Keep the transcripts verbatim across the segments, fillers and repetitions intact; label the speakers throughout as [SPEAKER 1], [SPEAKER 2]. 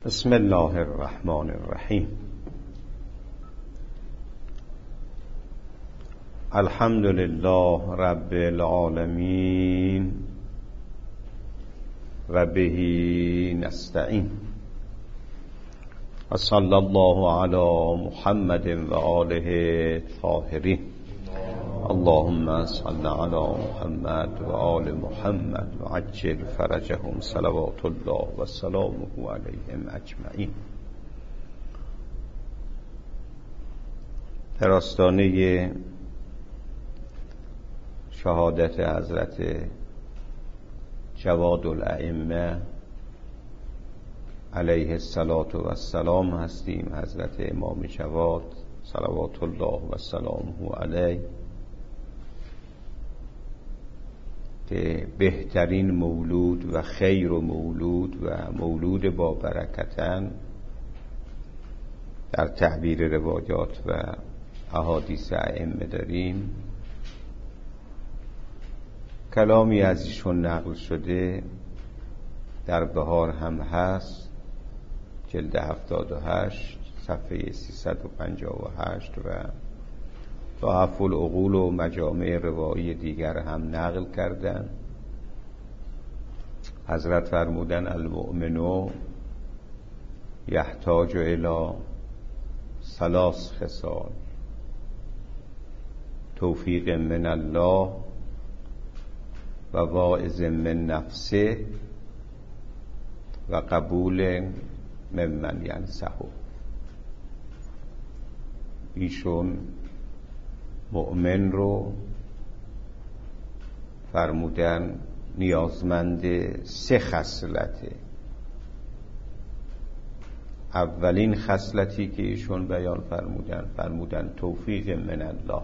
[SPEAKER 1] بسم الله الرحمن الرحیم. الحمد لله رب العالمین و به نستعین و صلی الله علی محمد و آله الطاهرین. اللهم صل علی محمد و آل محمد و عجل فرجهم صلوات الله و سلامه علیهم اجمعین. در آستانه شهادت حضرت جواد الائمه علیه الصلاة و السلام هستیم. حضرت امام جواد صلوات الله و سلامه علیه که بهترین مولود و خیر و مولود و مولود با برکتن در تعبیر روایات و احادیث ائمه داریم. کلامی از ایشون نقل شده در بهار هم هست، جلد هفتاد و هشت صفحه سیصد و پنجاه و هشت و ضعف العقول و مجامع روایی دیگر هم نقل کردن. حضرت فرمودن المؤمن یحتاج الی ثلاث خصال: توفیق من الله و واعظ من نفسه و قبول ممن ینصحه. ایشون مؤمن رو فرمودن نیازمند سه خصلته. اولین خصلتی که ایشون بیان فرمودن فرمودن توفیق من الله.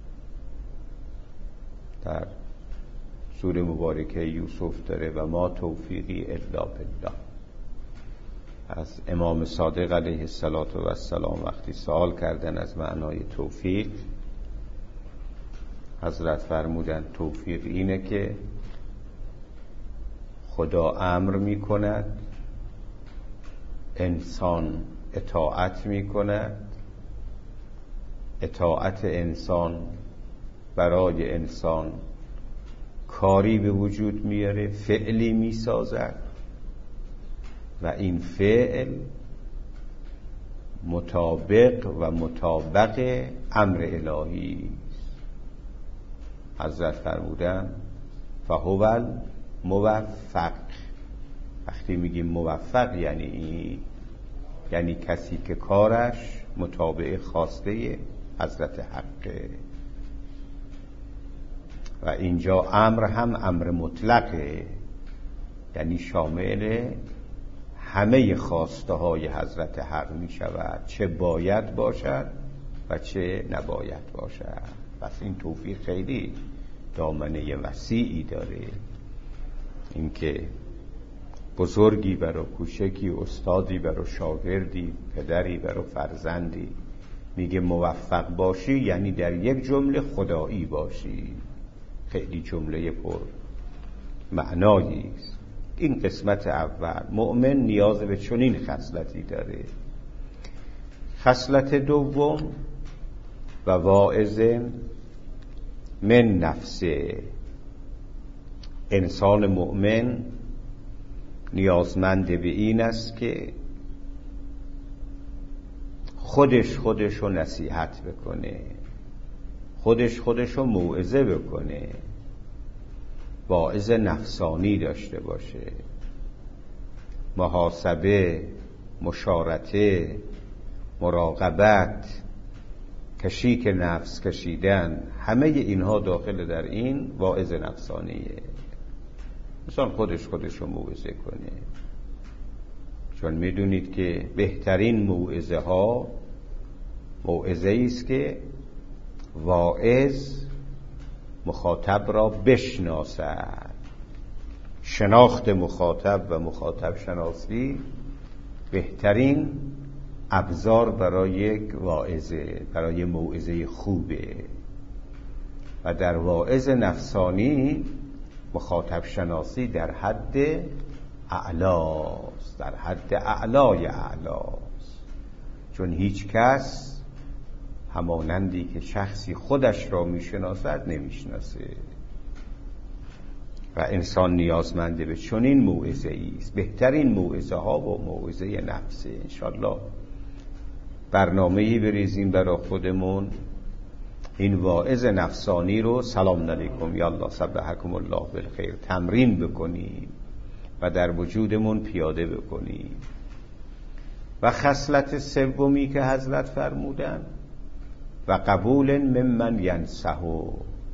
[SPEAKER 1] در سوره مبارکه یوسف داره و ما توفیقی الا بالله. از امام صادق علیه السلام وقتی سوال کردن از معنای توفیق، حضرت فرمودن توفیق اینه که خدا امر می کند، انسان اطاعت می کند، اطاعت انسان برای انسان کاری به وجود میاره، فعلی می سازد و این فعل مطابق و مطابق امر الهی. حضرت فرمودن فهو الموفق. وقتی میگیم موفق یعنی این، یعنی کسی که کارش مطابق خواسته حضرت حقه. و اینجا امر هم امر مطلقه، یعنی شامل همه خواسته های حضرت حق می شود، چه باید باشد و چه نباید باشد. پس این توفیق خیلی دامنه وسیعی داره. اینکه بزرگی برای کوچکی، استادی برای شاگردی، پدری برای فرزندی میگه موفق باشی، یعنی در یک جمله خدایی باشی. خیلی جمله پر معنایی است. این قسمت اول. مؤمن نیاز به چنین خصلتی داره. خصلت دوم و واعظ من نفسه. انسان مؤمن نیازمند به این است که خودش خودشو نصیحت بکنه، خودش خودشو موعظه بکنه، واعظ نفسانی داشته باشه. محاسبه، مشارطه، مراقبت، کشیک نفس کشیدن، همه اینها داخل در این واعظ نفسانیه. مثلا خودش خودش رو موعظه کنه. چون میدونید که بهترین موعظه ها موعظه است که واعظ مخاطب را بشناسد. شناخت مخاطب و مخاطب شناسی بهترین ابزار برای یک واعظه، برای موعظه خوبه. و در واعظ نفسانی مخاطب شناسی در حد اعلاست، در حد اعلای اعلاست، چون هیچ کس همانندی که شخصی خودش را میشناسد نمیشناسه و انسان نیازمنده به چنین موعظه است. بهترین موعظه ها و موعظه نفسه. انشالله برنامه‌ای بریزیم برای خودمون، این واعظ نفسانی رو سلام علیکم یالله صبحکم الله بالخیر تمرین بکنیم و در وجودمون پیاده بکنیم. و خصلت سومی که حضرت فرمودن و قبول ممن ینصحو،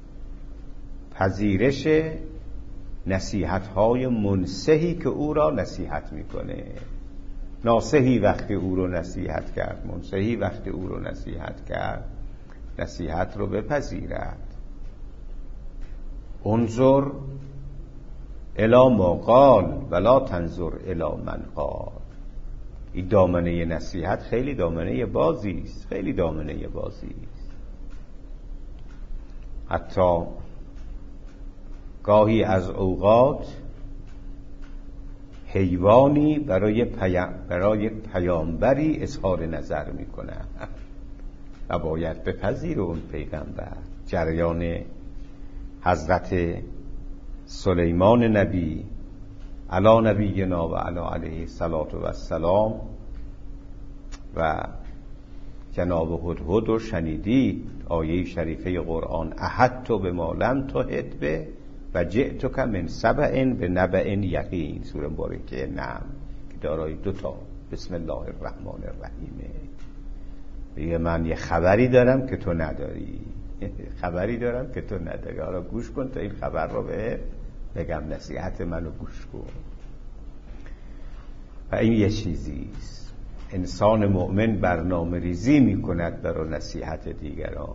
[SPEAKER 1] پذیرش نصیحت‌های منصحی که او را نصیحت میکنه. ناصحی وقتی او رو نصیحت کرد، منصحی وقتی او رو نصیحت کرد، نصیحت رو بپذیرد. انظر الی ما قال ولا تنظر الی من قال. این دامنه نصیحت خیلی دامنه بازی است، خیلی دامنه بازی است. حتی گاهی از اوقات حیوانی برای پیام برای پیامبری اظهار نظر میکنه و باید بپذیر اون پیغمبر. جریان حضرت سلیمان نبی علی نبینا و علی علیه الصلاة و السلام و جناب هدهد رو شنیدید. آیه شریفه قرآن احدت بما لم تحط به و جئتک من سبع بنبأ یقین، سوره مبارکه نم که دارای دوتا بسم الله الرحمن الرحیمه. میگه من یه خبری دارم که تو نداری، خبری دارم که تو نداری، حالا گوش کن تا این خبر رو به بگم، نصیحت منو گوش کن. و این یه چیزیست، انسان مؤمن برنامه ریزی میکند برای نصیحت دیگران.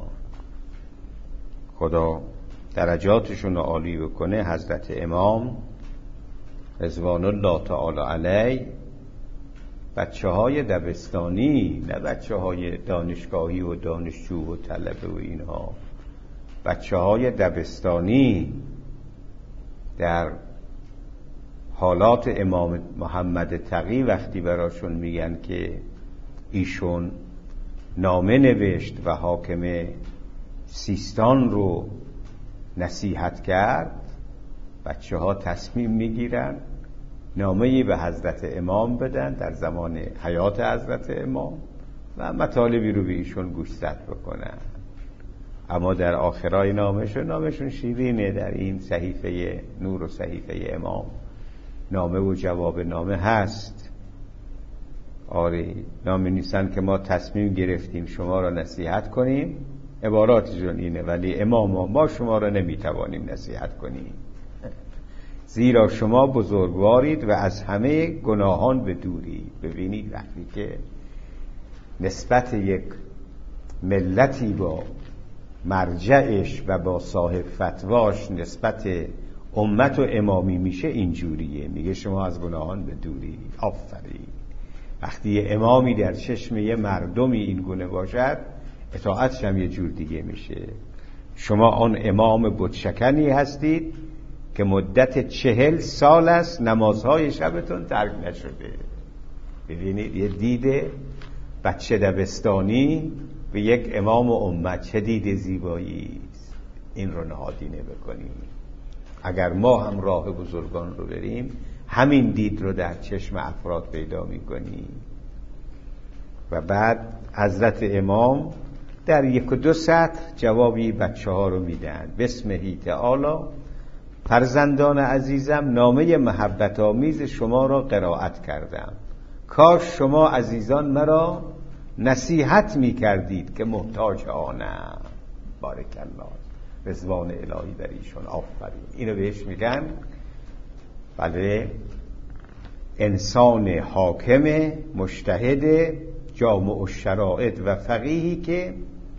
[SPEAKER 1] خدا درجاتشون رو عالی بکنه. حضرت امام رضوان الله تعالی علیه بچه های دبستانی، نه بچه های دانشگاهی و دانشجو و طلبه و اینها، بچه های دبستانی در حالات امام محمد تقی وقتی براشون میگن که ایشون نامه نوشت و حاکم سیستان رو نصیحت کرد، بچه ها تصمیم میگیرن نامه‌ای به حضرت امام بدن در زمان حیات حضرت امام و مطالبی رو به ایشون گوشزد بکنن. اما در آخرای نامشون، نامشون شیرینه، در این صحیفه نور و صحیفه امام نامه و جواب نامه هست. آره نامه نیستن که ما تصمیم گرفتیم شما را نصیحت کنیم، عباراتشون اینه، ولی امام ما شما را نمیتوانیم نصیحت کنیم، زیرا شما بزرگوارید و از همه گناهان به دوری. ببینید وقتی که نسبت یک ملتی با مرجعش و با صاحب فتواش نسبت امت و امامی میشه اینجوریه، میگه شما از گناهان به دوری. آفرین. وقتی یه امامی در چشم یه مردمی این گونه باشد، اطاعتش هم یه جور دیگه میشه. شما آن امام بتشکنی هستید که مدت چهل سال است نمازهای شبتون ترک نشده. ببینید یه دیده بچه دبستانی به یک امام و امت، چه دید زیبایی است. این رو نهادینه بکنیم. اگر ما هم راه بزرگان رو بریم، همین دید رو در چشم افراد پیدا میکنیم. و بعد حضرت امام در یک و دو سطر جوابی بچه ها رو میدن. بسمه تعالی، فرزندان عزیزم، نامه محبت آمیز شما را قرائت کردم. کاش شما عزیزان مرا نصیحت می کردید که محتاج آنم. بارک الله، رضوان الهی بر ایشون. آفرین. اینو بهش میگن بله انسان حاکم مجتهد جامع الشرائط و فقیهی که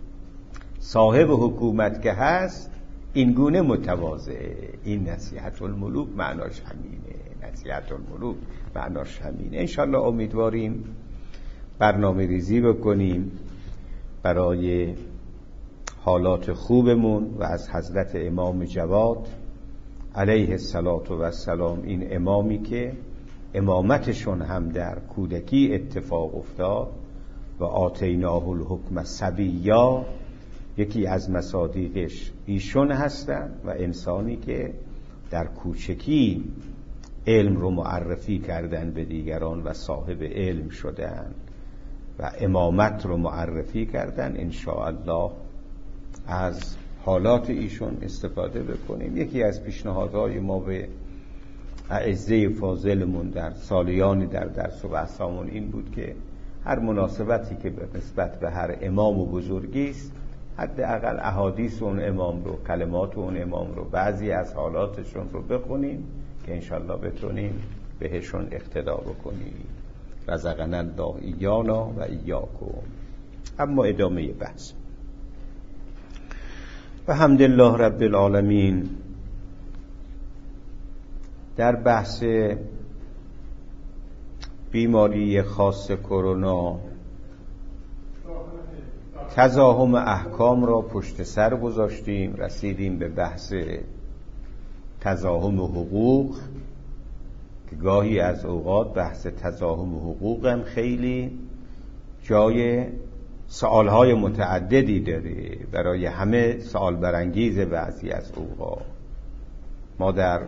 [SPEAKER 1] صاحب حکومت که هست این گونه متواضعه. این نصیحت الملوک معناش همینه، نصیحت الملوک معناش همینه. انشالله امیدواریم برنامه ریزی بکنیم برای حالات خوبمون و از حضرت امام جواد علیه الصلاة و السلام، این امامی که امامتشون هم در کودکی اتفاق افتاد و آتیناه الحکم صبیا، یکی از مصادیقش ایشون هستن و انسانی که در کوچکی علم رو معرفی کردن به دیگران و صاحب علم شدن و امامت رو معرفی کردن. انشاءالله از حالات ایشون استفاده بکنیم. یکی از پیشنهادهای ما به اعزه فاضلمون در سالیانی در درس و بحثامون این بود که هر مناسبتی که به نسبت به هر امام و بزرگی است، حداقل احادیث اون امام رو، کلمات اون امام رو، بعضی از حالاتشون رو بخونیم که انشالله بتونیم بهشون اقتدا بکنیم. رزقنا الله ایانا و ایاکم. اما ادامه بحث. و حمدالله رب العالمین. در بحث بیماری خاص کرونا تزاحم احکام را پشت سر گذاشتیم، رسیدیم به بحث تزاحم حقوق که گاهی از اوقات بحث تزاحم حقوق هم خیلی جای سوالهای متعددی داره، برای همه سوال برانگیز. بعضی از اوقات ما در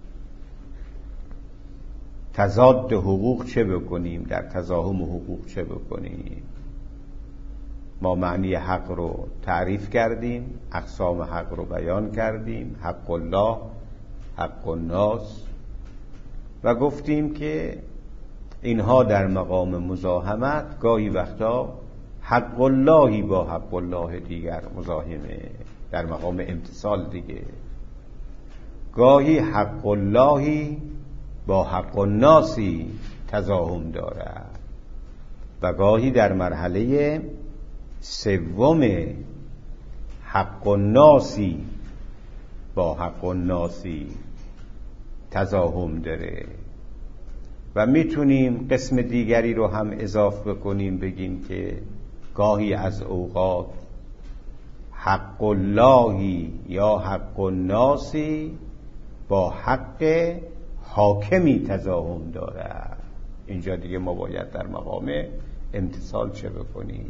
[SPEAKER 1] تضاد حقوق چه بکنیم، در تزاحم حقوق چه بکنیم. ما معنی حق رو تعریف کردیم، اقسام حق رو بیان کردیم، حق الله، حق الناس، و گفتیم که اینها در مقام مزاحمت گاهی وقتا حق اللهی با حق الله دیگر مزاحمه، در مقام امتصال دیگه. گاهی حق اللهی با حق الناسی تزاحم دارد و گاهی در مرحله سوم حق الناسی با حق الناسی تزاحم داره. و میتونیم قسم دیگری رو هم اضافه بکنیم، بگیم که گاهی از اوقات حق اللهی یا حق الناسی با حق حاکمی تزاحم داره. اینجا دیگه ما باید در مقام امتصال چه بکنیم.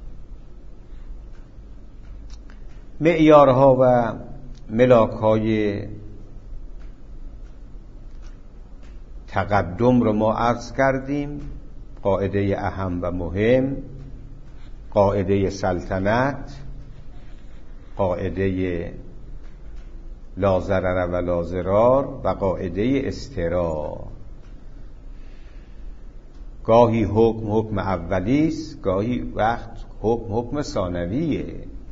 [SPEAKER 1] معیارها و ملاکهای تقدم رو ما عرض کردیم. قاعده اهم و مهم، قاعده سلطنت، قاعده لا ضرر و لا ضرار و قاعده استقرار. گاهی حکم حکم اولیست، گاهی وقت حکم حکم ثانویه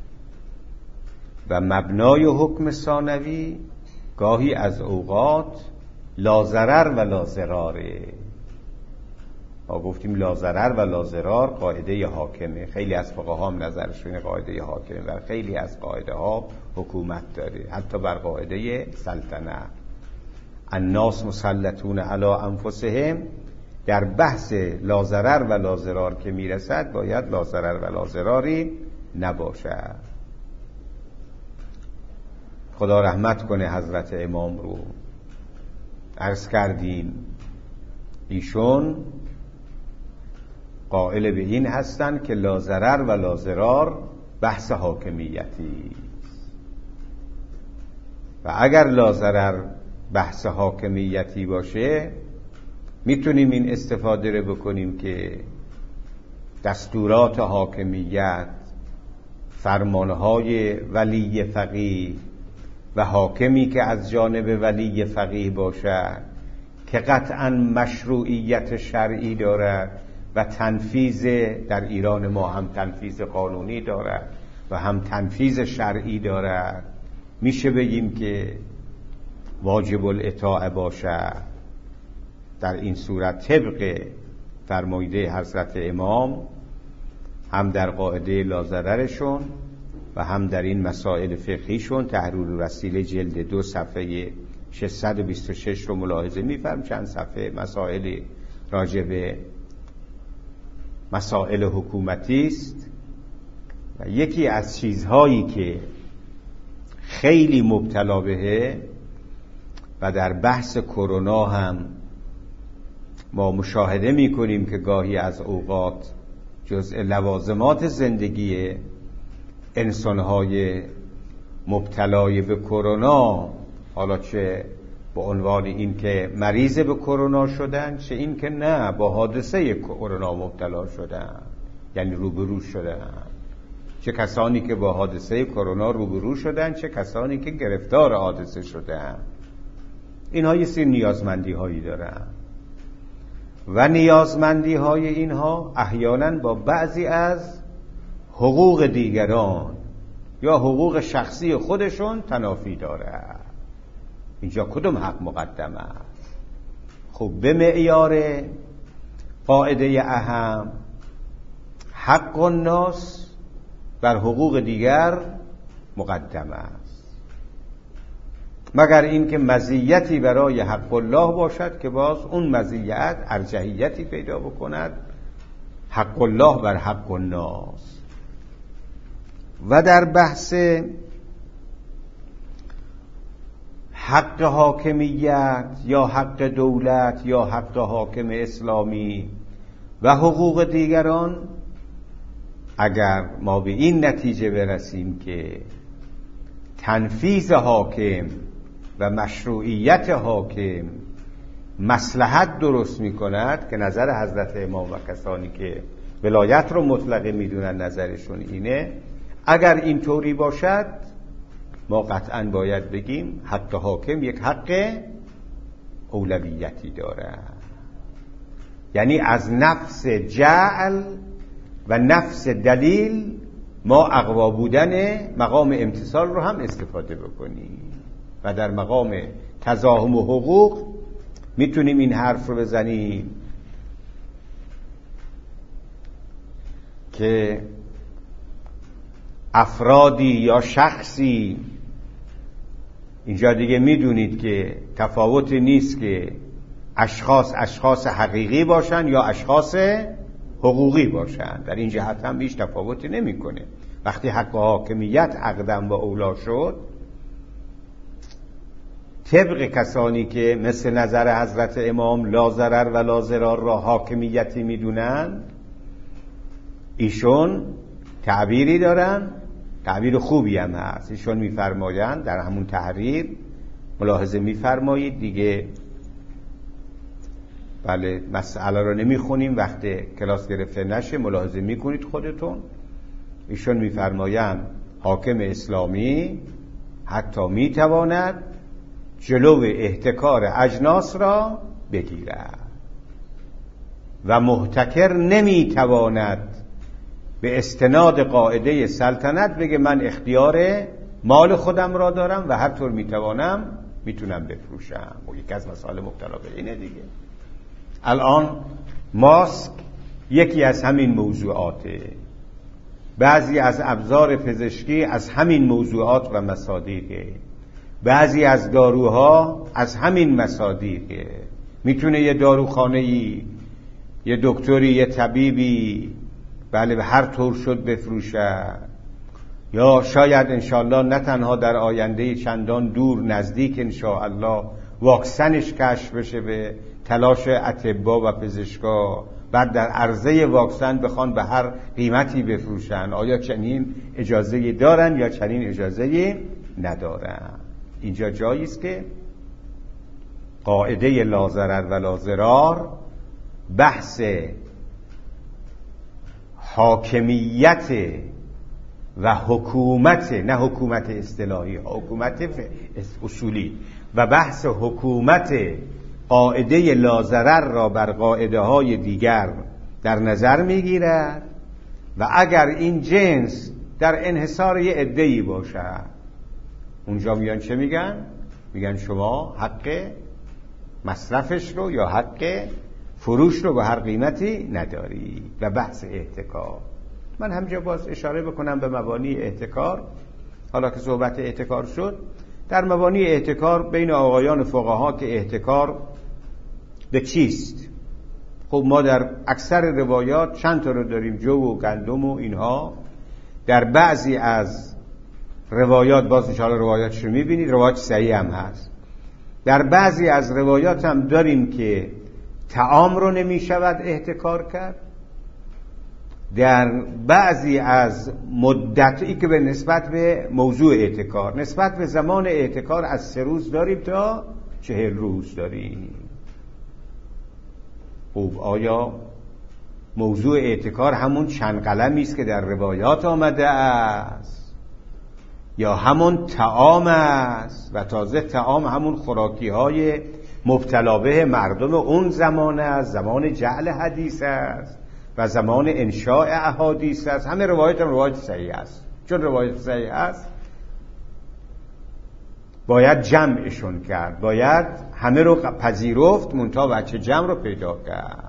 [SPEAKER 1] و مبنای حکم ثانوی گاهی از اوقات لا ضرر و لا ضراره. ما گفتیم لا ضرر و لا ضرار قاعده حاکمه. خیلی از فقها هم نظرشون قاعده حاکمه و خیلی از قاعده ها حکومت داره، حتی بر قاعده سلطنت. الناس مسلطون علی انفسهم، در بحث لا ضرر و لا ضرار که میرسد باید لا ضرر و لا ضراری نباشد. خدا رحمت کنه حضرت امام رو. عرض کردیم ایشون قائل به این هستن که لا ضرر و لا ضرار بحث حاکمیتی و اگر لا ضرر بحث حاکمیتی باشه میتونیم این استفاده رو بکنیم که دستورات حاکمیت، فرمانهای ولی فقیه و حاکمی که از جانب ولی فقیه باشد که قطعا مشروعیت شرعی دارد و تنفیذ، در ایران ما هم تنفیذ قانونی دارد و هم تنفیذ شرعی دارد، میشه بگیم که واجب الاطاعه باشد. در این صورت طبق فرمایده حضرت امام هم در قاعده لا ضررشون و هم در این مسائل فقهیشون، تحریر الوسیله جلد دو صفحه ششصد و بیست و شش رو ملاحظه می‌فرم. چند صفحه مسائل راجع به مسائل حکومتی است و یکی از چیزهایی که خیلی مبتلا بهه و در بحث کرونا هم ما مشاهده میکنیم که گاهی از اوقات جزء لوازمات زندگی انسانهای مبتلای به کرونا، حالا چه به عنوان این که مریض به کرونا شدن، چه این که نه با حادثه کرونا مبتلا شدن، یعنی روبرو شدن، چه کسانی که با حادثه کرونا روبرو شدن، چه کسانی که گرفتار حادثه شدن. اینها یه سری نیازمندی هایی دارن و نیازمندی های اینها احیانا با بعضی از حقوق دیگران یا حقوق شخصی خودشون تنافی داره. اینجا کدوم حق مقدم است؟ خب به معیار قاعده اهم، حق الناس بر حقوق دیگر مقدم است، مگر این که مزیتی برای حق الله باشد که باز اون مزیت ارجحیتی پیدا بکند، حق الله بر حق الناس. و در بحث حق حاکمیت یا حق دولت یا حق حاکم اسلامی و حقوق دیگران، اگر ما به این نتیجه برسیم که تنفیذ حاکم و مشروعیت حاکم مصلحت درست می کند، که نظر حضرت امام و کسانی که ولایت رو مطلقه می دونن نظرشون اینه، اگر این طوری باشد ما قطعا باید بگیم حق حاکم یک حق اولویتی داره. یعنی از نفس جعل و نفس دلیل ما اقوا بودن مقام امتثال رو هم استفاده بکنیم و در مقام تزاحم و حقوق میتونیم این حرف رو بزنیم که افرادی یا شخصی، اینجا دیگه میدونید که تفاوتی نیست که اشخاص اشخاص حقیقی باشن یا اشخاص حقوقی باشن، در این جهت هم هیچ تفاوتی نمیکنه. وقتی حق و حاکمیت اقدم و اولا شد، طبق کسانی که مثل نظر حضرت امام لا ضرر و لا ضرار را حاکمیتی میدونن، ایشون تعبیری دارن، تعبیر خوبی هم هست. ایشون میفرمایند در همون تحریر، ملاحظه میفرمایید دیگه، بله مسئله رو نمیخونیم وقت کلاس گرفته نشه، ملاحظه میکنید خودتون. ایشون میفرمایند حاکم اسلامی حتی میتواند جلو احتکار اجناس را بگیرد و محتکر نمیتواند به استناد قاعده سلطنت بگه من اختیار مال خودم را دارم و هر طور میتوانم میتونم بفروشم. و یکی از مسائل مبتلا به اینه دیگه. الان ماسک یکی از همین موضوعاته، بعضی از ابزار پزشکی از همین موضوعات و مصادیقه، بعضی از داروها از همین مصادیقه. میتونه یه داروخانه‌ای، یه دکتری، یه طبیبی بله به هر طور شد بفروشد، یا شاید انشاءالله نه تنها در آینده چندان دور، نزدیک انشاءالله واکسنش کشف بشه به تلاش اطباء و پزشکا، بعد در عرضه واکسن بخوان به هر قیمتی بفروشن. آیا چنین اجازه‌ای دارن یا چنین اجازه‌ای ندارن؟ اینجا جایی است که قاعده لا ضرر و لا ضرار بحث حاکمیت و حکومت، نه حکومت اصطلاحی، حکومت اصولی، و بحث حکومت قاعده لا ضرر را بر قاعده های دیگر در نظر میگیرد. و اگر این جنس در انحصار یه عده‌ای باشد، اونجا میان چه میگن؟ میگن شما حق مصرفش رو یا حق فروش رو به هر قیمتی نداری. و بحث احتکار، من همجا باز اشاره بکنم به مبانی احتکار. حالا که صحبت احتکار شد، در مبانی احتکار بین آقایان فقها که احتکار به چیست؟ خب ما در اکثر روایات چند تا رو داریم، جو و گندم و اینها. در بعضی از روایات، باز انشاءالله روایاتش رو میبینید، روایات صحیح هم هست، در بعضی از روایات هم داریم که طعام رو نمی شود احتکار کرد. در بعضی از مدتی که به نسبت به موضوع احتکار، نسبت به زمان احتکار از سه روز داریم تا چهل روز داریم. خوب، آیا موضوع احتکار همون چند قلمی است که در روایات آمده است یا همون طعام است؟ و تازه طعام همون خوراکی های مبتلا به مردم اون زمان است، زمان جعل حدیث است و زمان انشاء احادیث است. همه روایت هم روایت صحیح است. چون روایت صحیح است باید جمعشون کرد، باید همه رو پذیرفت، منتها بچه جمع رو پیدا کرد.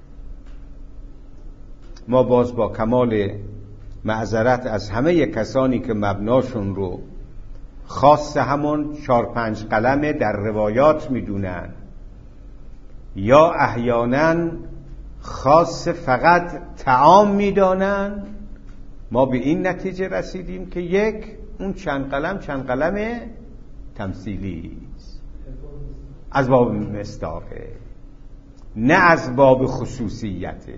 [SPEAKER 1] ما باز با کمال معذرت از همه کسانی که مبناشون رو خاص همون چار پنج قلمه در روایات میدونن یا احیانا خاص فقط طعام میدانن، ما به این نتیجه رسیدیم که یک، اون چند قلم چند قلم تمثیلی است، از باب مصداقه، نه از باب خصوصیته.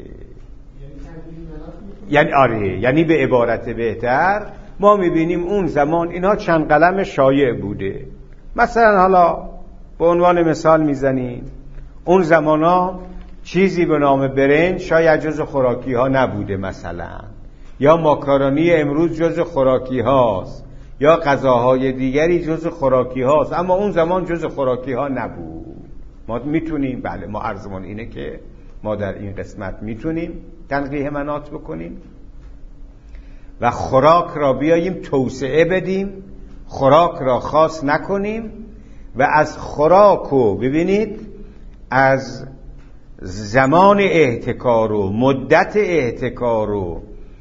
[SPEAKER 1] یعنی آره، یعنی به عبارت بهتر ما میبینیم اون زمان اینها چند قلم شایع بوده. مثلا حالا به عنوان مثال میزنیم اون زمان ها چیزی به نام برنج شاید جز خوراکی ها نبوده مثلا، یا ماکارونی امروز جز خوراکی هاست، یا غذاهای دیگری جز خوراکی هاست، اما اون زمان جز خوراکی ها نبود. ما میتونیم، بله ما عرضمون اینه که ما در این قسمت میتونیم تنقیح مناط بکنیم و خوراک را بیاییم توسعه بدیم، خوراک را خاص نکنیم و از خوراک و ببینید از زمان احتکار و مدت احتکار و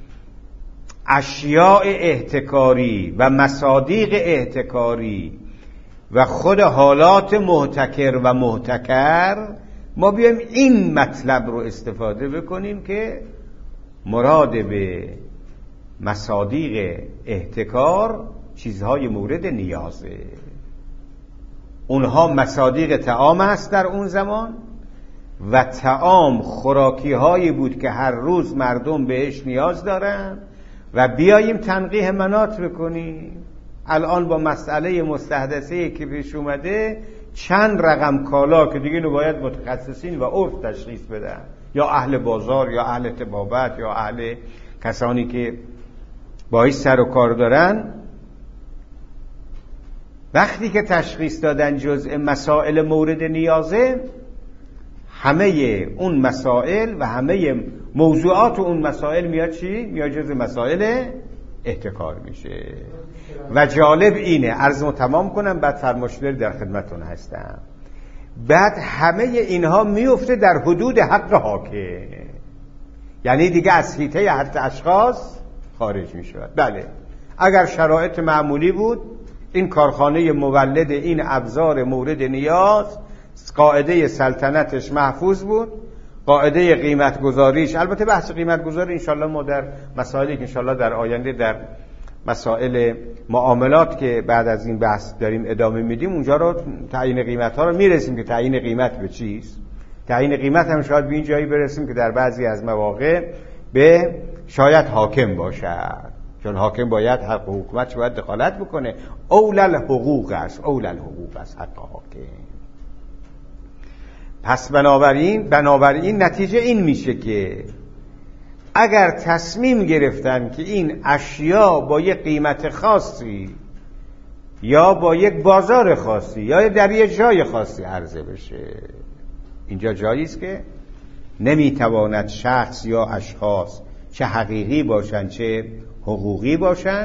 [SPEAKER 1] اشیاء احتکاری و مصادیق احتکاری و خود حالات محتکر و محتکر ما بیایم این مطلب رو استفاده بکنیم که مراد به مصادیق احتکار چیزهای مورد نیازه. اونها مصادیق طعام است در اون زمان و طعام خوراکی هایی بود که هر روز مردم بهش نیاز دارن و بیاییم تنقیح مناط بکنیم. الان با مسئله مستحدثه که پیش اومده چند رقم کالا که دیگه باید متخصصین و عرف تشخیص بدن، یا اهل بازار یا اهل طبابت یا اهل کسانی که باهاش سر و کار دارن، وقتی که تشخیص دادن جزء مسائل مورد نیازه، همه اون مسائل و همه موضوعات اون مسائل میاد چی؟ میاد جزء مسائل احتکار میشه. و جالب اینه، عرضمو تمام کنم بعد فرمایشگر در خدمتون هستم، بعد همه اینها میفته در حدود حق حاکم، یعنی دیگه از حیطه حد اشخاص خارج میشود. بله اگر شرایط معمولی بود این کارخانه مولد این ابزار مورد نیاز قاعده سلطنتش محفوظ بود، قاعده قیمت گذاریش، البته بحث قیمت گذاری انشالله ما در مسائلی که انشالله در آینده در مسائل معاملات که بعد از این بحث داریم ادامه میدیم اونجا رو تعیین قیمت ها رو میرسیم که تعیین قیمت به چیست. تعیین قیمت هم شاید به این جایی برسیم که در بعضی از مواقع به شاید حاکم باشد، چون حاکم باید حق و حکومت باید دخالت بکنه. اولل حقوق است، اولل حقوق است حق حاکم. پس بنابراین بنابراین نتیجه این میشه که اگر تصمیم گرفتن که این اشیا با یک قیمت خاصی یا با یک بازار خاصی یا در یک جای خاصی عرضه بشه، اینجا جایی است که نمیتواند شخص یا اشخاص چه حقیقی باشن چه حقوقی باشن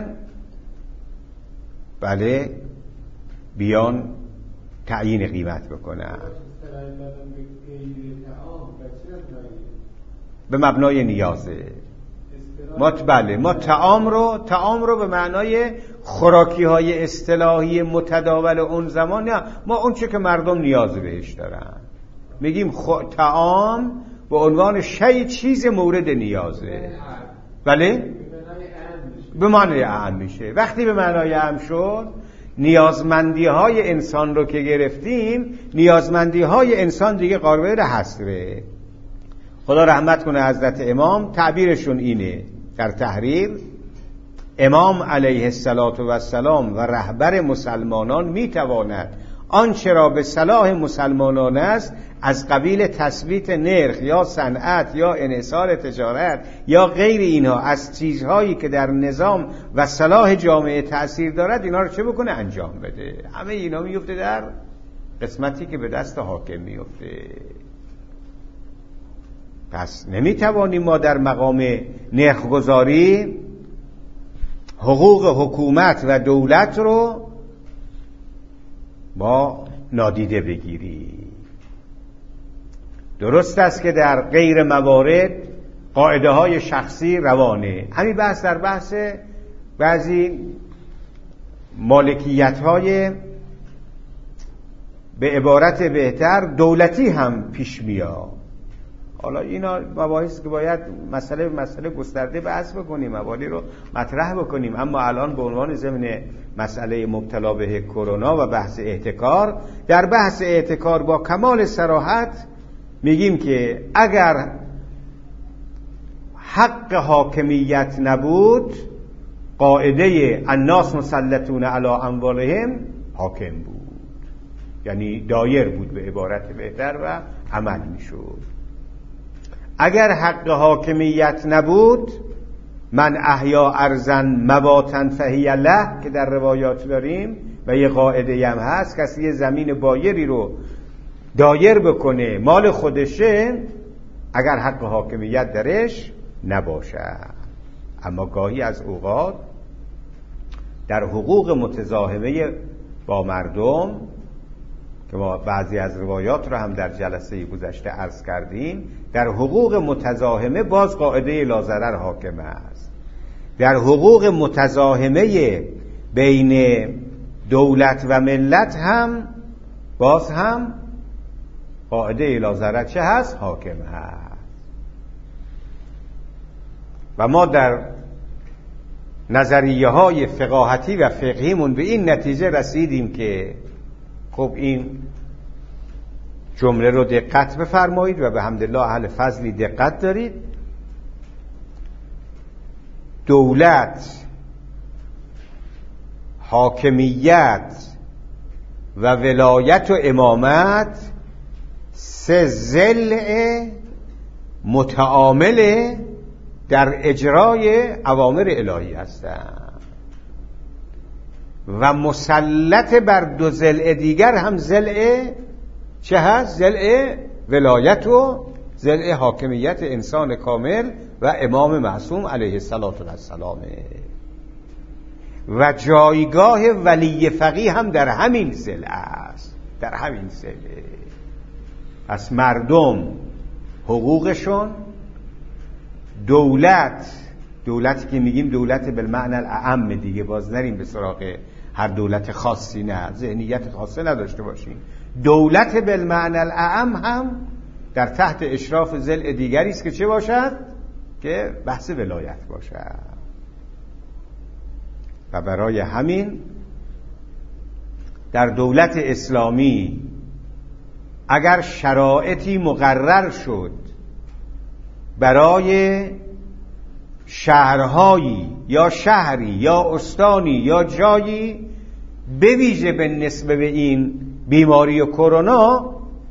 [SPEAKER 1] بله بیان تعیین قیمت بکنن به مبنای نیازه. ما بله ما طعام رو طعام رو به معنای خوراکی های اصطلاحی متداول اون زمان، نه ما اون چه که مردم نیاز بهش دارن میگیم خو... طعام به عنوان شی چیز مورد نیازه. بله به معنای اعم میشه. وقتی به معنای اعم شد نیازمندی های انسان رو که گرفتیم، نیازمندی های انسان دیگه قابل حصره. خدا رحمت کنه حضرت امام تعبیرشون اینه در تحریر: امام علیه السلام و رهبر مسلمانان میتواند آنچه را به صلاح مسلمانان است از قبیل تثبیت نرخ یا صنعت یا انحصار تجارت یا غیر اینها از چیزهایی که در نظام و صلاح جامعه تأثیر دارد، اینا رو چه بکنه؟ انجام بده. همه اینا میفته در قسمتی که به دست حاکم میفته. پس نمیتوانیم ما در مقام نرخگذاری حقوق حکومت و دولت رو با نادیده بگیریم. درست است که در غیر موارد قاعده های شخصی روانه. همین بحث در بحث بعضی مالکیت های به عبارت بهتر دولتی هم پیش میاد. حالا اینا مباحث که باید مسئله مسئله گسترده بحث بکنیم، مباحثی رو مطرح بکنیم، اما الان به عنوان ضمن مسئله مبتلا به کرونا و بحث احتکار، در بحث احتکار با کمال صراحت میگیم که اگر حق حاکمیت نبود، قاعده الناس مسلطون علی اموالهم حاکم بود، یعنی دایر بود به عبارت بهتر و عمل میشد. اگر حق حاکمیت نبود، من احیا ارضا مواطن فهی له که در روایات داریم و یه قاعده هم هست، کسی یه زمین بایری رو دایر بکنه مال خودشه اگر حق حاکمیت درش نباشه. اما گاهی از اوقات در حقوق متزاحمه با مردم که ما بعضی از روایات رو هم در جلسه گذشته عرض کردیم، در حقوق متزاحمه باز قاعده لا ضرر حاکم است. در حقوق متزاحمه بین دولت و ملت هم باز هم قاعده لا ضرر چه هست؟ حاکم هست. و ما در نظریه های فقاهتی و فقهیمون به این نتیجه رسیدیم که خب این جمله رو دقت بفرمایید و به حمدالله اهل فضلی دقت دارید. دولت، حاکمیت و ولایت و امامت سه ضلع متعامل در اجرای اوامر الهی هستند و مسلط بر دو ضلع دیگر هم ضلع چه هست؟ ضلع ولایت و ضلع حاکمیت انسان کامل و امام معصوم علیه السلام. و جایگاه ولی فقیه هم در همین ضلع است، در همین ضلع. پس مردم حقوقشون، دولت دولتی که میگیم دولت بالمعنی الاعم دیگه، باز نریم به سراغ هر دولت خاصی، نه ذهنیت خاصی نداشته باشیم. دولت بالمعنی الاعم هم در تحت اشراف ضلع دیگری است که چه باشد؟ که بحث ولایت باشد. و برای همین در دولت اسلامی اگر شرایطی مقرر شد برای شهرهایی یا شهری یا استانی یا جایی به ویژه به نسبت به این بیماری و کرونا،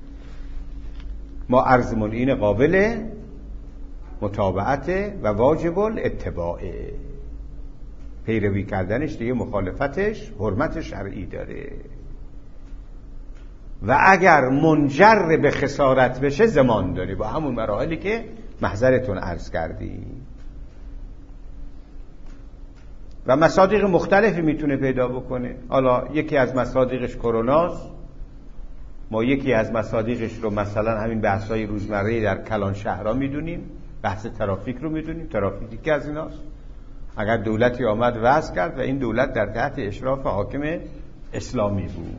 [SPEAKER 1] ما عرضمون این قابل متابعت و واجب الاتباعه، پیروی کردنش دیگه مخالفتش حرمت شرعی داره. و اگر منجر به خسارت بشه زمان داره، با همون مراحلی که محضرتون عرض کردیم. و مصادیق مختلفی میتونه پیدا بکنه. حالا یکی از مصادیقش کروناست، ما یکی از مصادیقش رو مثلا همین بحث‌های روزمره در کلان شهرها میدونیم، بحث ترافیک رو میدونیم. ترافیکی که از ایناست، اگر دولتی آمد وضع کرد و این دولت در تحت اشراف حاکم اسلامی بود،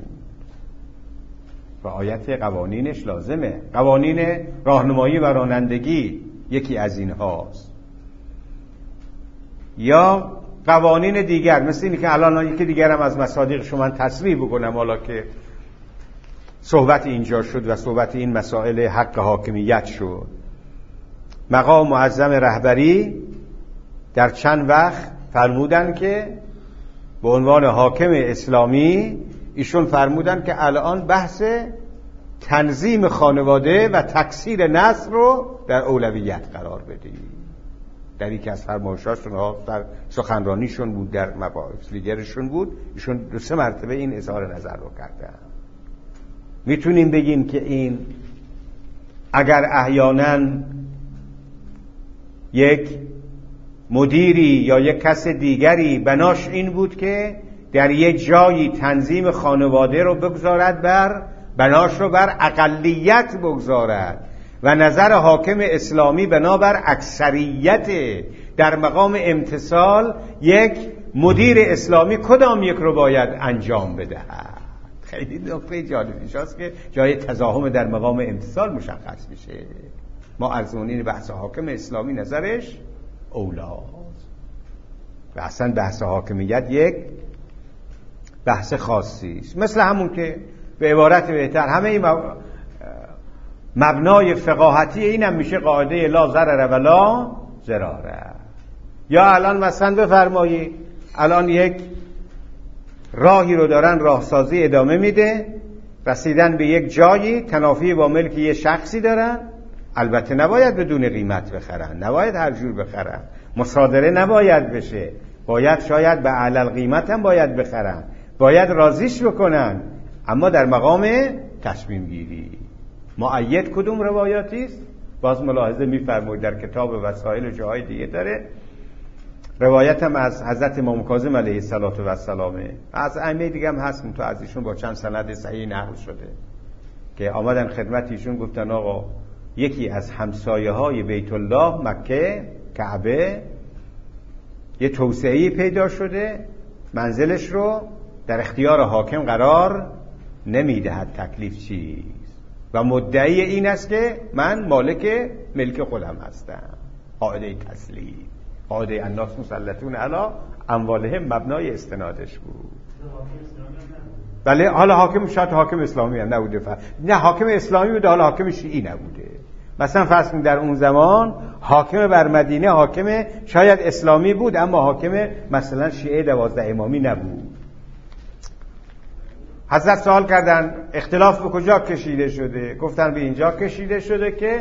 [SPEAKER 1] رعایت قوانینش لازمه. قوانین راهنمایی و رانندگی یکی از این هاست. یا قوانین دیگر، مثل اینی که الان یکی دیگر هم از مصادیق شما من تصریح بکنم، حالا که صحبت اینجا شد و صحبت این مسائل حق حاکمیت شد. مقام معظم رهبری در چند وقت فرمودن که به عنوان حاکم اسلامی ایشون فرمودن که الان بحث تنظیم خانواده و تکثیر نسل رو در اولویت قرار بدید. در یکی از فرمایشاتشون ها در سخنرانیشون بود، در مباحث دیگرشون بود، ایشون دو سه مرتبه این اظهار نظر رو کردن. میتونیم بگیم که این اگر احیانا یک مدیری یا یک کس دیگری بناش این بود که در یک جایی تنظیم خانواده رو بگذارد بر بناش رو بر اقلیت بگذارد و نظر حاکم اسلامی بنابر اکثریت، در مقام امتثال یک مدیر اسلامی کدام یک رو باید انجام بدهد؟ خیلی نکته جالبی شاست که جای تزاحم در مقام امتثال مشخص میشه. ما ارزمونین بحث حاکم اسلامی نظرش اولاست و اصلا بحث حاکمیت یک بحث خاصی است، مثل همون که به عبارت بهتر همه این مبنای فقاهتی اینم میشه قاعده لا ضرر ولا ضرار. یا الان مثلا بفرمایید الان یک راهی رو دارن راهسازی ادامه میده، رسیدن به یک جایی تنافی با ملک یه شخصی دارن، البته نباید بدون قیمت بخرن، نباید هر جور بخرن، مصادره نباید بشه، باید شاید به اعلی قیمت هم باید بخرن، باید راضیش بکنن، اما در مقام تصمیم گیری. مؤید کدوم روایاتی است؟ باز ملاحظه می‌فرمایید در کتاب وسائل و جاهای دیگه داره. روایت هم از حضرت امام کاظم علیه السلام، از ائمه دیگه هم هست، تو از ایشون با چند سند صحیح نقل شده که آمدن خدمت ایشون گفتن آقا یکی از همسایه‌های بیت الله مکه کعبه یه توسعه‌ای پیدا شده، منزلش رو در اختیار حاکم قرار نمیدهد، تکلیف چیست؟ و مدعی این است که من مالک ملک خودم هستم. قاعده تسلیم، قاعده الناس مسلطون علی اموالهم مبنای استنادش بود. بله، حالا حاکم شاید حاکم اسلامی هم نبوده، فر... نه حاکم اسلامی بوده، حالا حاکم شیعی نبوده. مثلا فرض کنید در اون زمان حاکم بر مدینه حاکم شاید اسلامی بود، اما حاکم مثلا شیعه دوازده امامی نبود. حضرت سوال کردن اختلاف به کجا کشیده شده؟ گفتن به اینجا کشیده شده که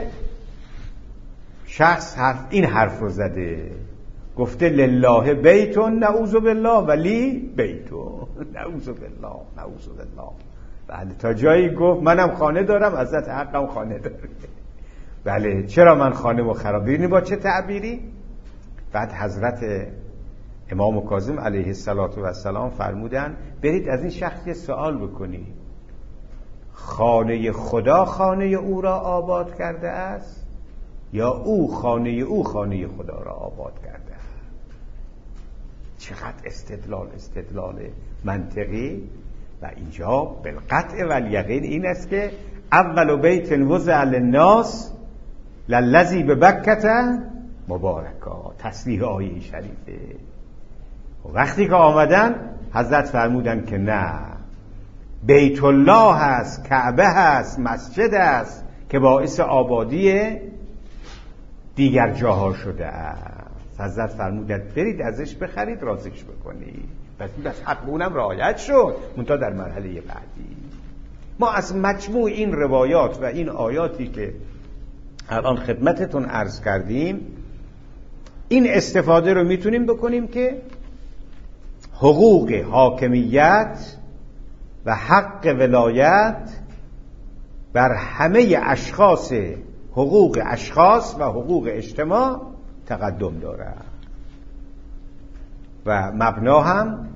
[SPEAKER 1] شخص حرف این حرف رو زده، گفته لله بیتون نعوذ بالله ولی بیتون نعوذ بالله نعوذ بالله. بله، تا جایی گفت منم خانه دارم، حضرت حقم خانه داره. بله، چرا من خانه و خراب؟ ببینید با چه تعبیری. بعد حضرت امام کاظم علیه السلام فرمودن برید از این شخص سوال بکنید، خانه خدا خانه او را آباد کرده است یا او خانه او خانه خدا را آباد کرده است؟ چقدر استدلال استدلال منطقی. و اینجا بالقطع والیقین این است که اول بیت وضع للناس للذی ببکة مبارکا، تصریح آیه شریفه. وقتی که آمدن حضرت فرمودن که نه، بیت الله هست، کعبه هست، مسجد هست که باعث آبادی دیگر جاها شده است. حضرت فرمودن برید ازش بخرید، رازش بکنید. پس بس حق اونم رعایت شد، منتها در مرحله بعدی. ما از مجموع این روایات و این آیاتی که الان خدمتتون عرض کردیم این استفاده رو میتونیم بکنیم که حقوق حاکمیت و حق ولایت بر همه اشخاص، حقوق اشخاص و حقوق اجتماع تقدم دارد و مبنا هم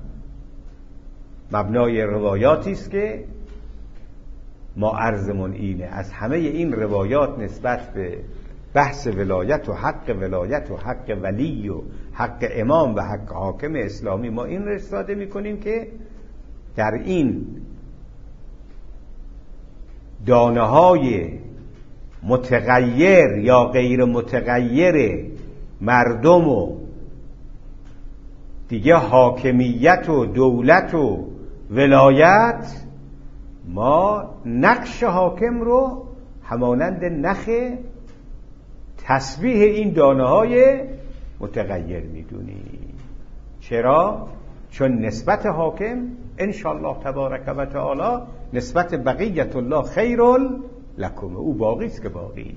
[SPEAKER 1] مبنای روایاتی است که ما عرضمون اینه. از همه این روایات نسبت به بحث ولایت و حق ولایت و حق ولی و حق امام و حق حاکم اسلامی ما این رو استفاده میکنیم که در این دانه های متغیر یا غیر متغیر مردم و دیگه حاکمیت و دولت و ولایت، ما نقش حاکم رو همانند نخ تسبیح این دانه های متغیر میدونیم. چرا؟ چون نسبت حاکم انشاءالله تبارک و تعالی نسبت بقیت الله خیر لکم، او باقی است که باقی.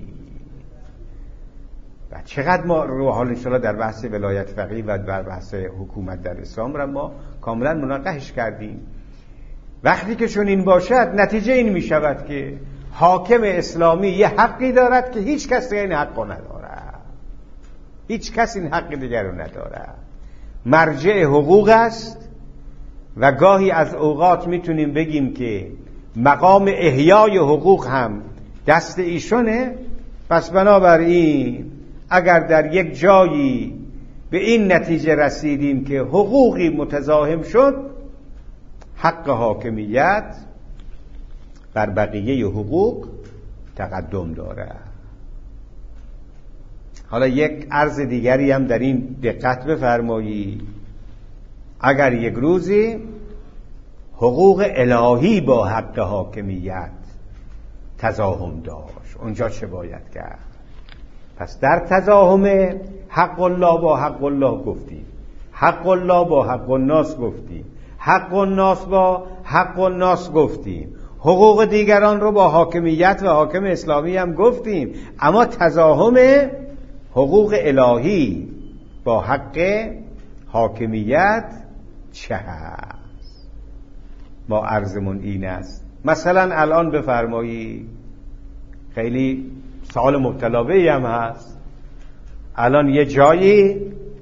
[SPEAKER 1] و چقدر ما رو حال انشاءالله در بحث ولایت فقیه و در بحث حکومت در اسلام را ما کاملا مناقشش کردیم. وقتی که چون این باشد نتیجه این می شود که حاکم اسلامی یه حقی دارد که هیچ کس این حق رو ندارد، هیچ کس این حق دیگر رو ندارد. مرجع حقوق است و گاهی از اوقات میتونیم بگیم که مقام احیای حقوق هم دست ایشونه. پس بنابراین اگر در یک جایی به این نتیجه رسیدیم که حقوقی متزاحم شد، حق حاکمیت بر بقیه حقوق تقدم داره. حالا یک عرض دیگری هم در این دقت بفرمایید. اگر یک روزی حقوق الهی با حق حاکمیت تزاحم داشت، اونجا چه باید کرد؟ پس در تزاحم حق الله با حق الله گفتیم، حق الله با حق الناس گفتیم، حق الناس با حق الناس گفتیم، حقوق دیگران رو با حاکمیت و حاکم اسلامی هم گفتیم. اما تزاحم حقوق الهی با حق حاکمیت چه هست؟ ما عرضمون این است. مثلا الان بفرمایید، خیلی سوال مبتلا بهی هم هست، الان یه جایی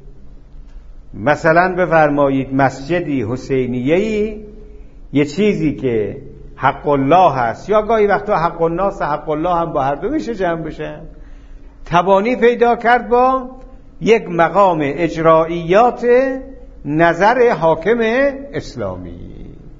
[SPEAKER 1] مثلا بفرمایید مسجدی حسینیه‌ای، یه چیزی که حق الله هست، یا گاهی وقتا حق الناس و حق الله هم با هر دو میشه جمع بشن، تبانی پیدا کرد با یک مقام اجرائیات نظر حاکم اسلامی.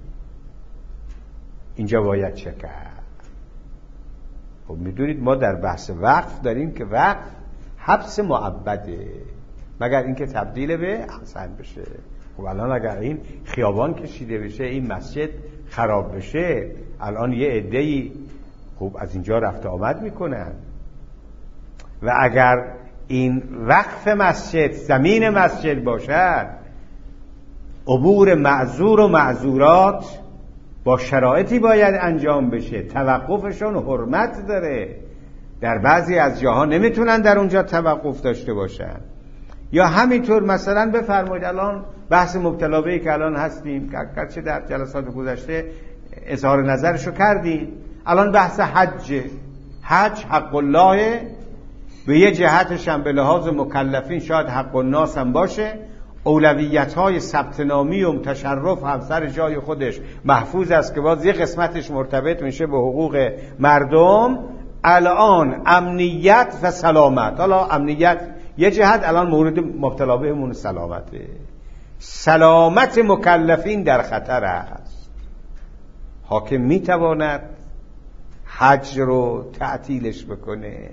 [SPEAKER 1] اینجا باید چه کرد؟ خب میدونید ما در بحث وقف داریم که وقف حبس مؤبده مگر اینکه تبدیل به احسن بشه. خب الان اگر این خیابان کشیده بشه، این مسجد خراب بشه، الان یه عده‌ای خب از اینجا رفت آمد میکنن. و اگر این وقف مسجد زمین مسجد باشد، عبور معذور و معذورات با شرایطی باید انجام بشه، توقفشون حرمت داره، در بعضی از جاها نمیتونن در اونجا توقف داشته باشن. یا همینطور مثلا بفرمایید الان بحث مبتلا بهی که الان هستیم، که گرچه در جلسات گذشته اظهار نظرشو کردیم، الان بحث حج حج حق الله به یه جهتش هم به لحاظ مکلفین شاید حق الناس هم باشه، اولویت‌های ثبت نامی و تشرف هم سر جای خودش محفوظ است که باز یه قسمتش مرتبط میشه به حقوق مردم. الان امنیت و سلامت، حالا امنیت یه جهت، الان مورد مبتلا بهمون سلامته، سلامت مکلفین در خطر است. حاکم میتواند حج رو تعطیلش بکنه.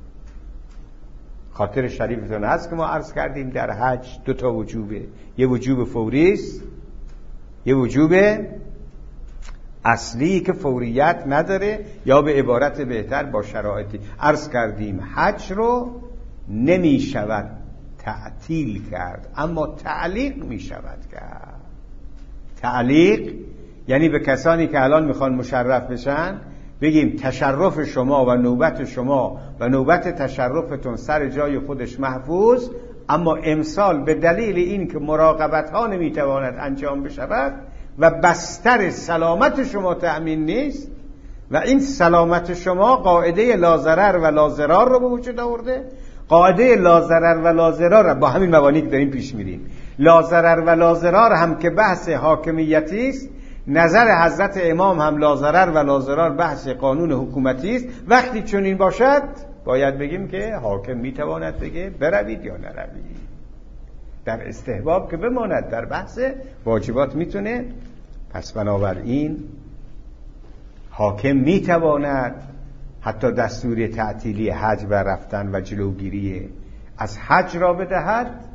[SPEAKER 1] خاطر شریفتون هست که ما عرض کردیم در حج دو تا وجوبه، یه وجوب فوری است، یه وجوب اصلی که فوریت نداره، یا به عبارت بهتر با شرایطی. عرض کردیم حج رو نمی شود تعطیل کرد، اما تعلیق می شود کرد. تعلیق یعنی به کسانی که الان میخوان مشرف بشن بگیم تشرف شما و نوبت شما و نوبت تشرفتون سر جای خودش محفوظ، اما امسال به دلیل این که مراقبت ها نمیتواند انجام بشود و بستر سلامت شما تأمین نیست و این سلامت شما قاعده لازرر و لازرار رو به وجود آورده. قاعده لازرر و لازرار با همین مبانی که داریم پیش میریم، لازرر و لازرار هم که بحث حاکمیتی است، نظر حضرت امام هم لازرر و لازرار بحث قانون حکومتی است. وقتی چون این باشد باید بگیم که حاکم میتواند بگه بروید یا نروید، در استحباب که بماند، در بحث واجبات میتونه. پس بنابراین حاکم میتواند حتی دستوری تعطیلی حج و رفتن و جلوگیری از حج را بدهد،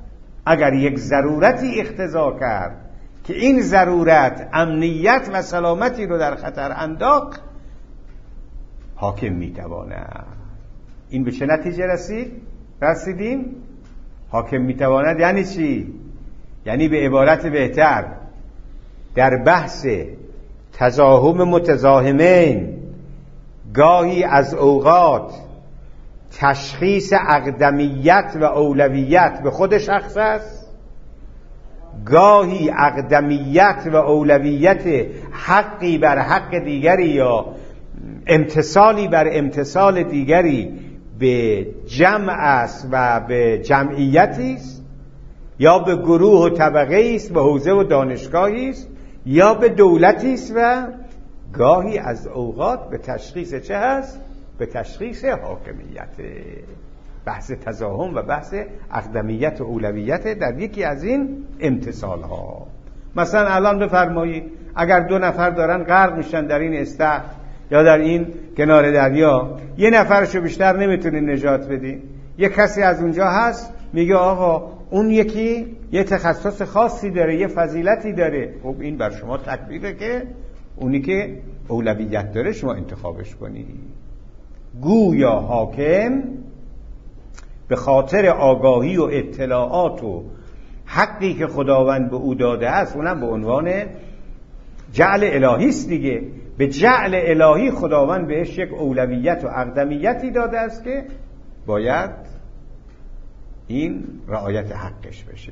[SPEAKER 1] اگر یک ضرورتی اقتضا کرد که این ضرورت امنیت و سلامتی رو در خطر انداخت، حاکم میتواند. این به چه نتیجه رسید؟ رسیدیم حاکم میتواند یعنی چی؟ یعنی به عبارت بهتر در بحث تزاحم متزاحمین گاهی از اوقات تشخیص اقدمیت و اولویت به خود شخص است، گاهی اقدمیت و اولویت حقی بر حق دیگری یا امتصالی بر امتصال دیگری به جمع است و به جمعیتی است، یا به گروه و طبقه است، به حوزه و دانشگاهی است، یا به دولتی است، و گاهی از اوقات به تشخیص چه هست؟ به تشخیص حاکمیت. بحث تزاحم و بحث اقدمیت و اولویت در یکی از این امتصال ها. مثلا الان بفرمایید اگر دو نفر دارن غرق میشن در این استخر یا در این کنار دریا، یه نفرشو بیشتر نمیتونین نجات بدین، یه کسی از اونجا هست میگه آقا اون یکی یه تخصص خاصی داره، یه فضیلتی داره، خب این بر شما تکلیفه که اونی که اولویت داره شما انتخابش کنی. گویا حاکم به خاطر آگاهی و اطلاعات و حقی که خداوند به او داده است، اونم به عنوان جعل الهی است دیگه، به جعل الهی خداوند بهش یک اولویت و اقدمیتی داده است که باید این رعایت حقش بشه.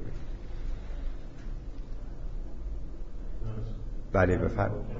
[SPEAKER 1] بله بفرمایید.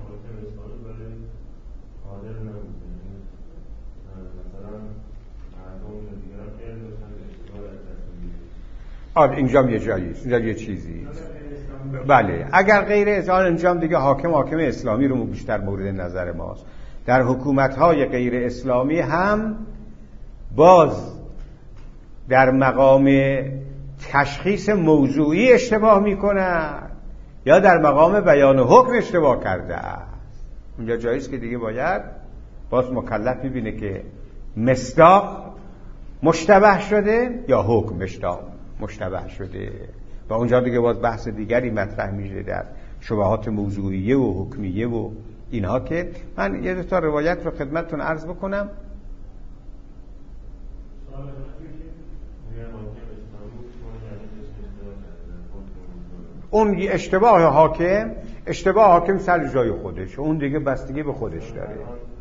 [SPEAKER 1] آره اینجا یه جایی است، اینجا یه چیزی است. بله اگر غیر اسلام انجام دیگه حاکم حاکم اسلامی رو بیشتر مورد نظر ماست. در حکومت‌های غیر اسلامی هم باز در مقام تشخیص موضوعی اشتباه میکنن یا در مقام بیان حکم اشتباه کرده است. اونجا جایی است که دیگه باید باز مکلف میبینه که مصداق مشتبه شده یا حکم مشتاق مشتبه شده، و اونجا دیگه باز بحث دیگری مطرح میشه در شبهات موضوعیه و حکمیه و اینها. که من یه دو تا روایت رو خدمتتون عرض بکنم. اون اشتباه حاکم اشتباه حاکم سر جای خودش، اون دیگه بستگی به خودش داره.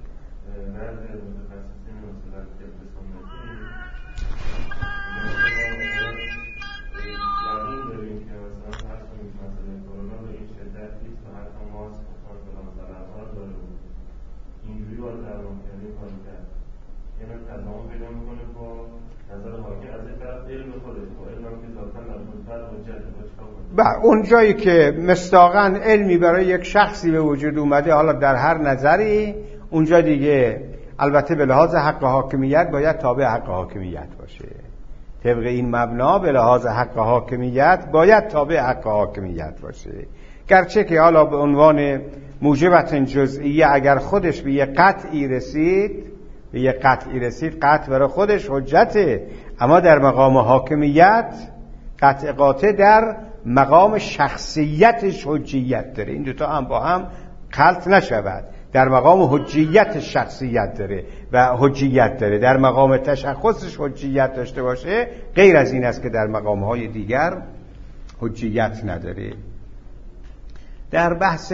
[SPEAKER 1] با اون جایی که مصداقاً علمی برای یک شخصی به وجود اومده، حالا در هر نظری، اونجا دیگه البته به لحاظ حق حاکمیت باید تابع حق حاکمیت باشه. طبق این مبنا به لحاظ حق حاکمیت باید تابع حق حاکمیت باشه، گرچه که حالا به عنوان موجبت جزئیه اگر خودش به یه قطعی رسید به یه قطعی رسید قطع برای خودش حجته، اما در مقام حاکمیت قطع قاطع در مقام شخصیتش حجیت داره. این دوتا هم با هم خلط نشود. در مقام حجیت شخصیت داره و حجیت داره، در مقام تشخصش حجیت داشته باشه، غیر از این است که در مقامهای دیگر حجیت نداره. در بحث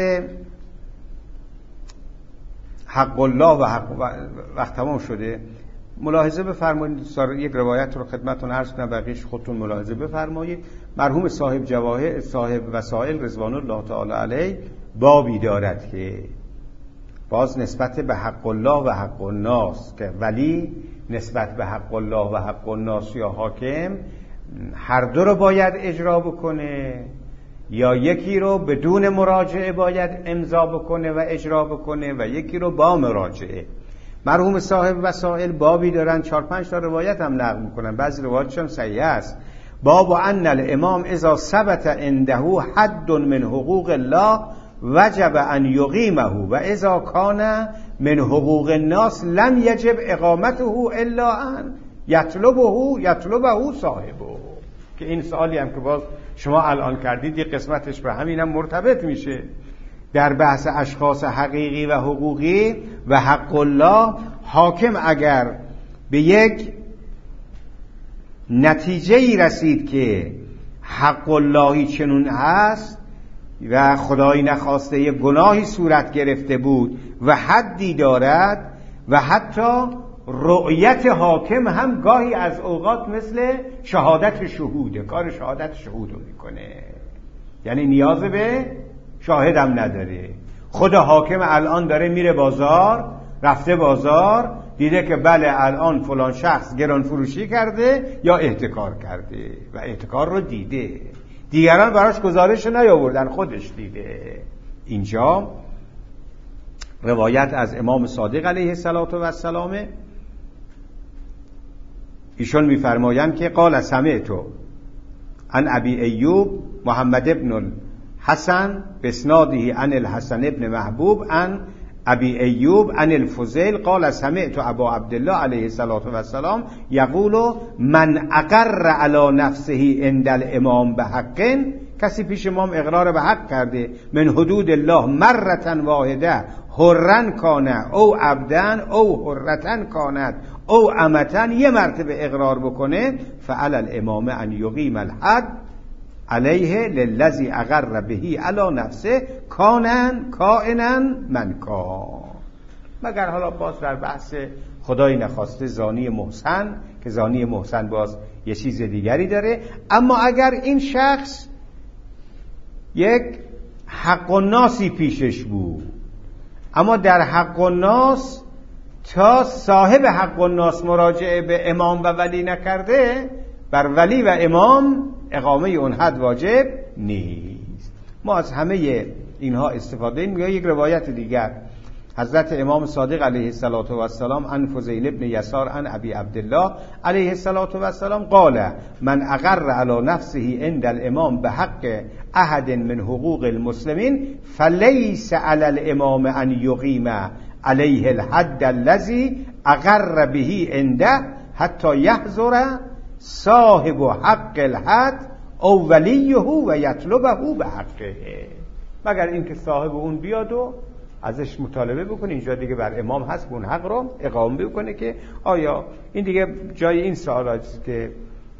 [SPEAKER 1] حق الله و حق وقت تمام شده، ملاحظه بفرمایید. یک روایت رو خدمتتون عرض کنم، بقیش خودتون ملاحظه بفرمایید. مرحوم صاحب جواهر صاحب وسائل رضوان الله تعالی علیه بابی دارد که باز نسبت به حق الله و حق الناس، که ولی نسبت به حق الله و حق الناس یا حاکم هر دو رو باید اجرا بکنه یا یکی رو بدون مراجعه باید امضا بکنه و اجرا بکنه و یکی رو با مراجعه. مرحوم صاحب وسائل بابی دارن، چهار پنج تا روایت هم نقل میکنن، بعضی روایتشون صحیح است. باب ان الامام اذا ثبت عنده حد من حقوق الله وجب ان یقیمه و اذا کان من حقوق الناس لم یجب اقامته الا ان یطلبه یطلبه صاحبه. که این سوالی هم که باز شما الان کردید یه قسمتش به همینم مرتبط میشه. در بحث اشخاص حقیقی و حقوقی و حق الله، حاکم اگر به یک نتیجه ای رسید که حق اللهی چنون هست و خدایی نخواسته یک گناهی صورت گرفته بود و حدی دارد و حتی رؤیت حاکم هم گاهی از اوقات مثل شهادت شهوده، کار شهادت شهود رو میکنه، یعنی نیاز به شاهدم نداره. خود حاکم الان داره میره بازار، رفته بازار دیده که بله الان فلان شخص گران فروشی کرده یا احتکار کرده و احتکار رو دیده، دیگران براش گزارش نیاوردن، خودش دیده. اینجا روایت از امام صادق علیه السلام، ایشون میفرمایند که قال سمعت عن ابی ایوب محمد ابن الحسن بسناده عن الحسن ابن محبوب عن ابی ایوب عن الفضیل قال سمعت ابا عبدالله علیه السلام یقول من اقر علی نفسه عند الامام بحق، کسی پیش امام اقرار به حق کرده، من حدود الله مرتن واحده حرن کانه او عبدن او حرتن کانت او امتن، یه مرتبه اقرار بکنه، فعلی الامام ان یقیم الحد علیه للذی اقر بهی علی نفسه کانن کائنن من کان. مگر حالا باز در بحث خدای نخواسته زانی محسن، که زانی محسن باز یه چیز دیگری داره. اما اگر این شخص یک حق الناسی پیشش بود، اما در حق الناس تا صاحب حق الناس مراجعه به امام و ولی نکرده، بر ولی و امام اقامه اون حد واجب نیست. ما از همه اینها استفاده ایم. یک روایت دیگر حضرت امام صادق علیه السلام عن فضیل ابن یسار عن ابی عبدالله علیه السلام قال من اقر علی نفسه عند الامام بحق احد من حقوق المسلمین فلیس علی الامام ان یقیم علیه الحد الذی اقر به عنده حتی یحضر صاحب حق الحد او ولیه و یطلبه به حقه، مگر اینکه صاحب اون بیاد و ازش مطالبه بکنه. اینجا دیگه بر امام هست اون حق رو اقامه بکنه که آیا این دیگه جای این سوالات که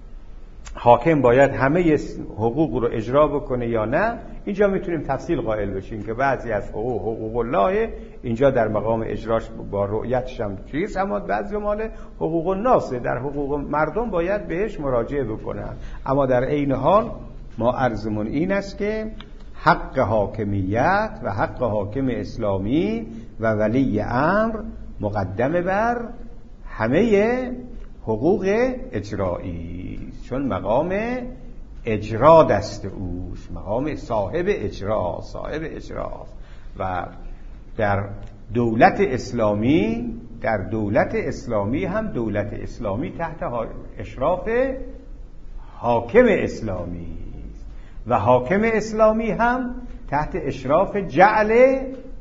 [SPEAKER 1] حاکم باید همه حقوق رو اجرا بکنه یا نه، اینجا میتونیم تفصیل قائل بشیم که بعضی از حقوق حقوق الله اینجا در مقام اجراش با رؤیتش هم چیز، اما بعضی مال حقوق الناس در حقوق مردم باید بهش مراجعه بکنن. اما در عین حال ما عرضمون این است که حق حاکمیت و حق حاکم اسلامی و ولی امر مقدم بر همه حقوق اجرایی، چون مقام اجرا دست اوست، مقام صاحب اجرا صاحب اجراست. و در دولت اسلامی در دولت اسلامی هم دولت اسلامی تحت اشراف حاکم اسلامی و حاکم اسلامی هم تحت اشراف جعل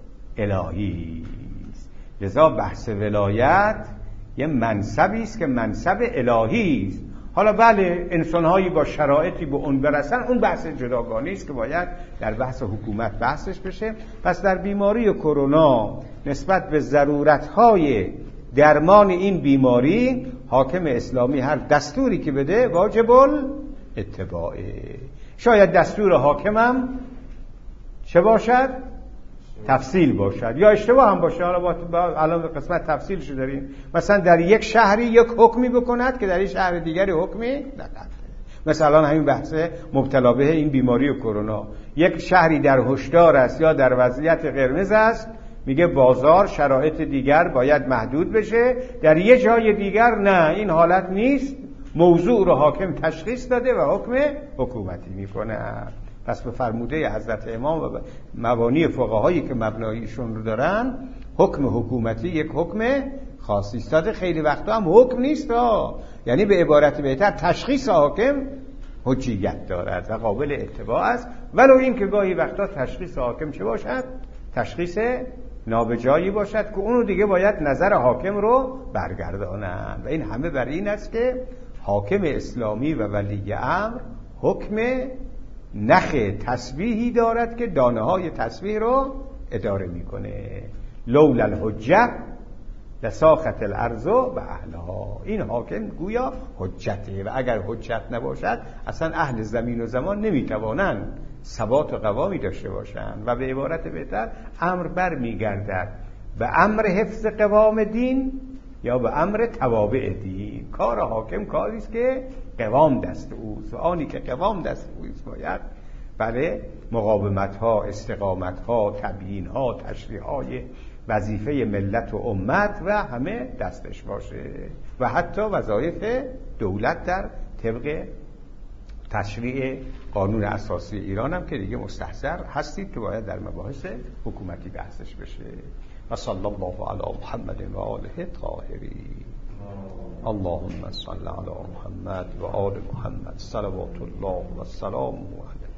[SPEAKER 1] الهی است. لذا بحث ولایت یه منصبی است که منصب الهی است. حالا بله انسان‌هایی با شرایطی به اون برسن، اون بحث جداگانه است که باید در بحث حکومت بحثش بشه. پس در بیماری کرونا نسبت به ضرورت‌های درمان این بیماری حاکم اسلامی هر دستوری که بده واجب الاتباعه. شاید دستور حاکمم چه باشد؟ تفصیل باشد یا اشتباه هم باشه. حالا با الان قسمت تفصیلشو داریم. مثلا در یک شهری یک حکمی بکند که در این شهر دیگری حکمی ندهد. مثلا همین بحث مبتلا به این بیماری کرونا، یک شهری در هشدار است یا در وضعیت قرمز است، میگه بازار شرایط دیگر باید محدود بشه، در یه جای دیگر نه این حالت نیست، موضوع رو حاکم تشخیص داده و حکم حکومتی میکنه. پس به فرموده حضرت امام و مبانی فقهایی که مبنایشون رو دارن، حکم حکومتی یک حکم خاصی است. خیلی وقتا هم حکم نیست ها، یعنی به عبارت بهتر تشخیص حاکم حجیت دارد و قابل اتباع است، ولو این که گاهی وقتا تشخیص حاکم چه باشد؟ تشخیص نابجایی باشد که اونو دیگه باید نظر حاکم رو برگردانند. و این همه بر این است که حاکم اسلامی و ولی امر حکم نخ تسبیحی دارد که دانه های تسبیح رو اداره میکنه. لولا الحجه لساخت الارض و اهلها. این حاکم گویا حجته و اگر حجت نباشد اصلا اهل زمین و زمان نمیتوانند ثبات و قوامی داشته باشند. و به عبارت بهتر امر بر میگردد به امر حفظ قوام دین یا به امر توابع دین. کار حاکم کاری است که قوام دست اوست و آنی که قوام دست اوست باید برای مقاومت ها، استقامت ها، تبیین ها، تشریح های وظیفه ملت و امت و همه دستش باشه و حتی وظایف دولت در طبق تشریع قانون اساسی ایران هم که دیگه مستحضر هستید که باید در مباحث حکومتی بحثش بشه. و صلی الله علی محمد و آله الطاهرین. اللهم صل علی محمد و آل محمد صلوات الله و سلامه علیه.